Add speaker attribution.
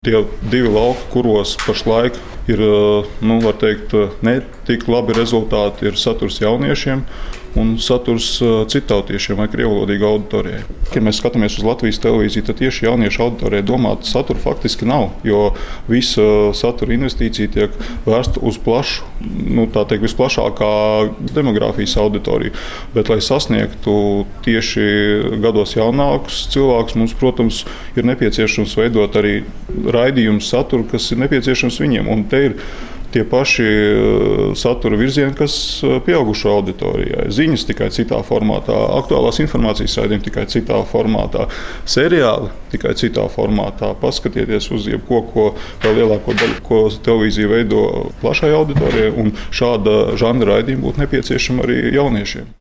Speaker 1: Tie divi lauki, kuros pašlaik ir var teikt, ne tik labi rezultāti, ir saturs jauniešiem un saturs citautiešiem vai krievvalodīgu auditorijai. Ja mēs skatāmies uz Latvijas televīziju, tad tieši jauniešu auditorijai domāta satura faktiski nav, jo visa satura investīcija tiek vērsta uz plašu, visplašākā demogrāfijas auditoriju. Bet, lai sasniegtu tieši gados jaunākus cilvēkus, mums, protams, ir nepieciešams veidot arī raidījumu saturu, kas ir nepieciešams viņiem. Un te ir tie paši satura virzieni, kas pieaugušo auditorijai. Ziņas tikai citā formātā, aktuālās informācijas raidījumi tikai citā formātā, seriāli tikai citā formātā. Paskatieties uz jebko, ko vēl lielāko daļu, ko televīzija veido plašai auditorijai, un šāda žanra raidījuma būtu nepieciešama arī jauniešiem.